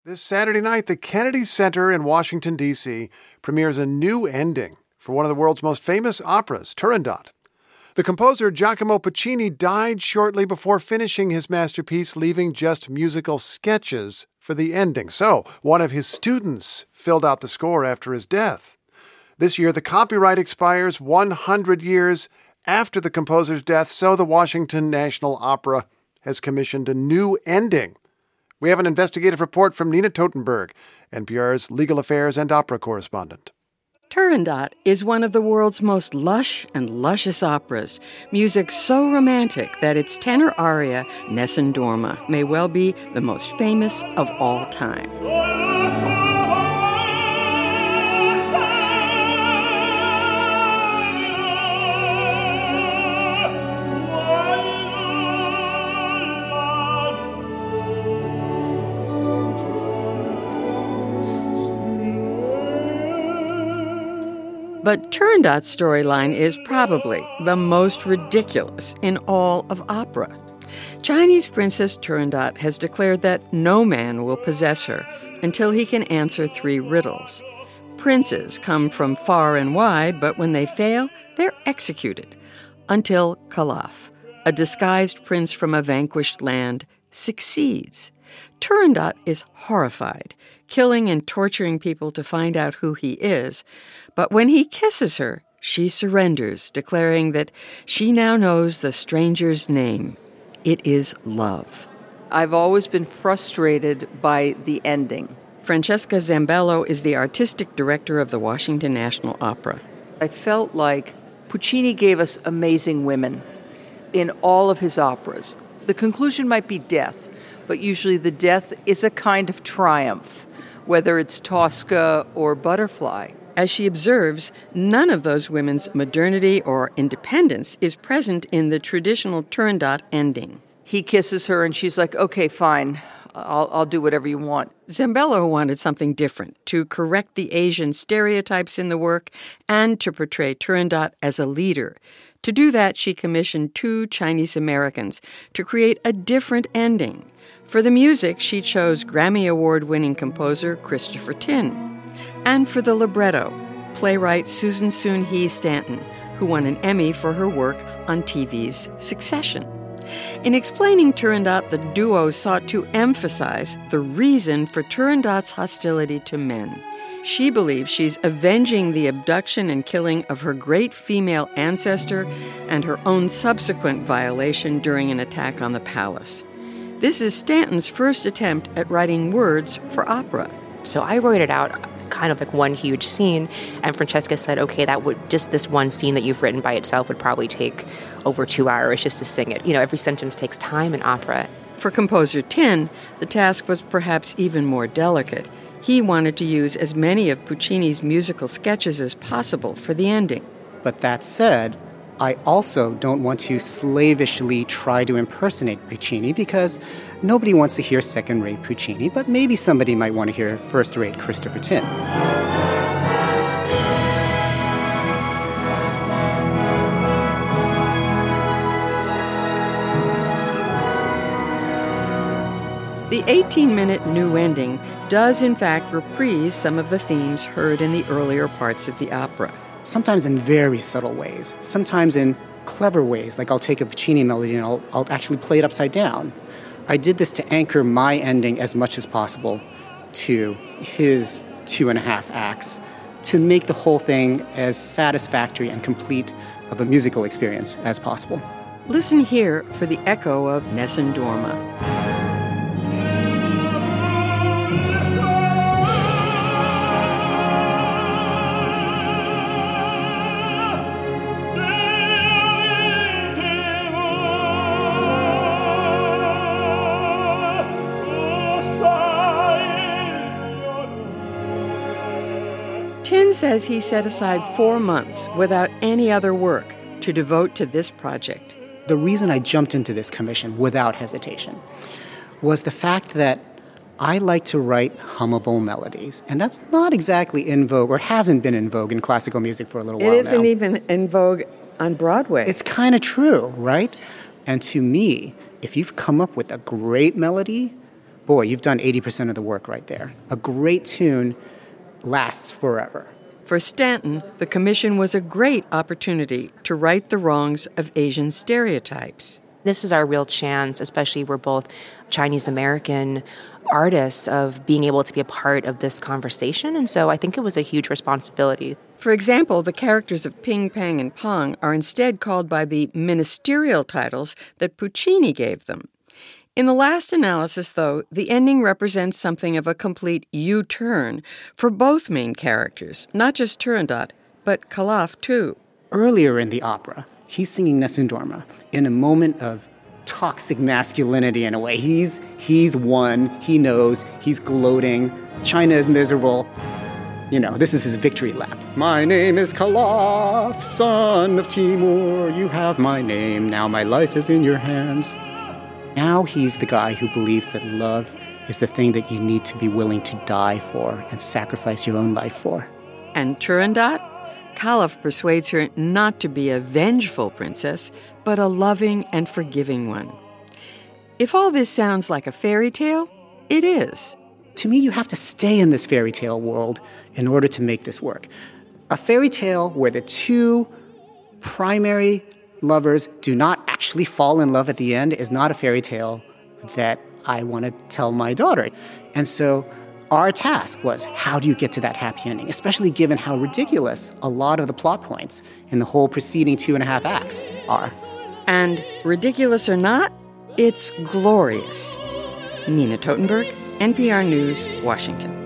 This Saturday night, the Kennedy Center in Washington, D.C. premieres a new ending for one of the world's most famous operas, Turandot. The composer Giacomo Puccini died shortly before finishing his masterpiece, leaving just musical sketches for the ending. So, one of his students filled out the score after his death. This year, the copyright expires 100 years after the composer's death, so the Washington National Opera has commissioned a new ending. We have an investigative report from Nina Totenberg, NPR's legal affairs and opera correspondent. Turandot is one of the world's most lush and luscious operas, music so romantic that its tenor aria, Nessun Dorma, may well be the most famous of all time. But Turandot's storyline is probably the most ridiculous in all of opera. Chinese Princess Turandot has declared that no man will possess her until he can answer 3 riddles. Princes come from far and wide, but when they fail, they're executed. Until Kalaf, a disguised prince from a vanquished land, succeeds. Turandot is horrified, killing and torturing people to find out who he is. But when he kisses her, she surrenders, declaring that she now knows the stranger's name. It is love. I've always been frustrated by the ending. Francesca Zambello is the artistic director of the Washington National Opera. I felt like Puccini gave us amazing women in all of his operas. The conclusion might be death, but usually the death is a kind of triumph, whether it's Tosca or Butterfly. As she observes, none of those women's modernity or independence is present in the traditional Turandot ending. He kisses her and she's like, okay, fine, I'll do whatever you want. Zambello wanted something different, to correct the Asian stereotypes in the work and to portray Turandot as a leader. To do that, she commissioned 2 Chinese Americans to create a different ending. For the music, she chose Grammy Award-winning composer Christopher Tin. And for the libretto, playwright Susan Soon-Hee Stanton, who won an Emmy for her work on TV's Succession. In explaining Turandot, the duo sought to emphasize the reason for Turandot's hostility to men. She believes she's avenging the abduction and killing of her great female ancestor and her own subsequent violation during an attack on the palace. This is Stanton's first attempt at writing words for opera. So I wrote it out kind of like one huge scene, and Francesca said, okay, that would just this one scene that you've written by itself would probably take over 2 hours just to sing it. You know, every sentence takes time in opera. For composer Tin, the task was perhaps even more delicate. He wanted to use as many of Puccini's musical sketches as possible for the ending. But that said, I also don't want to slavishly try to impersonate Puccini because nobody wants to hear second-rate Puccini, but maybe somebody might want to hear first-rate Christopher Tin. The 18-minute new ending does in fact reprise some of the themes heard in the earlier parts of the opera. Sometimes in very subtle ways, sometimes in clever ways, like I'll take a Puccini melody and I'll actually play it upside down. I did this to anchor my ending as much as possible to his 2.5 acts, to make the whole thing as satisfactory and complete of a musical experience as possible. Listen here for the echo of Nessun Dorma. Tin says he set aside 4 months without any other work to devote to this project. The reason I jumped into this commission without hesitation was the fact that I like to write hummable melodies. And that's not exactly in vogue, or hasn't been in vogue in classical music for a little while now. It isn't even in vogue on Broadway. It's kind of true, right? And to me, if you've come up with a great melody, boy, you've done 80% of the work right there. A great tune lasts forever. For Stanton, the commission was a great opportunity to right the wrongs of Asian stereotypes. This is our real chance, especially we're both Chinese American artists, of being able to be a part of this conversation. And so I think it was a huge responsibility. For example, the characters of Ping, Pang, and Pong are instead called by the ministerial titles that Puccini gave them. In the last analysis, though, the ending represents something of a complete U-turn for both main characters, not just Turandot, but Calaf, too. Earlier in the opera, he's singing Nessun Dorma in a moment of toxic masculinity in a way. He's won, he knows, he's gloating, China is miserable. You know, this is his victory lap. My name is Calaf, son of Timur. You have my name, now my life is in your hands. Now he's the guy who believes that love is the thing that you need to be willing to die for and sacrifice your own life for. And Turandot? Calaf persuades her not to be a vengeful princess, but a loving and forgiving one. If all this sounds like a fairy tale, it is. To me, you have to stay in this fairy tale world in order to make this work. A fairy tale where the two primary lovers do not actually fall in love at the end is not a fairy tale that I want to tell my daughter. And so our task was, how do you get to that happy ending, especially given how ridiculous a lot of the plot points in the whole preceding 2.5 acts are. And ridiculous or not, it's glorious. Nina Totenberg, NPR News, Washington.